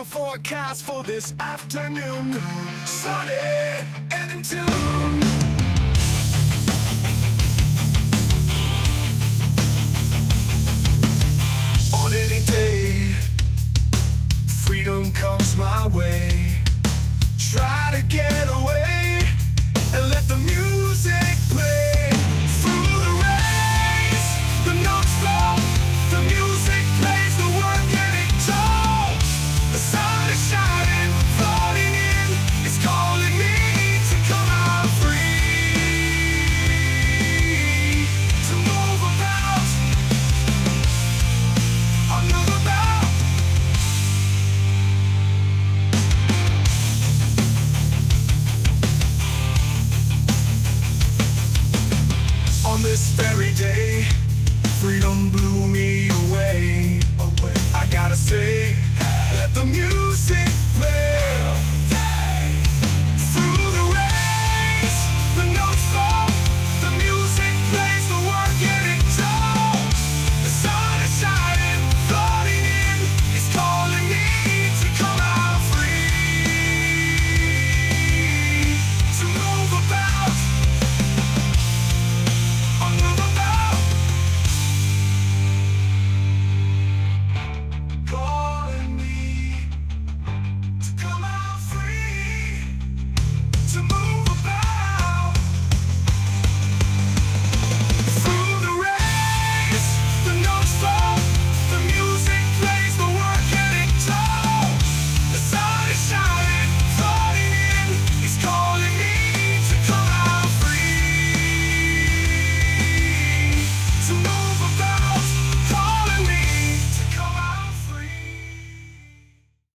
the forecast for this afternoon. Sunny and in tune. On any day, freedom comes my way. Try to get away and let the music play. Through the rays, the notes flow, the music plays, the word getting told. The sun is shining, flooding in, it's calling me to come out free, to move about, another bout. On this very day, freedom blew me away. I gotta say, let the music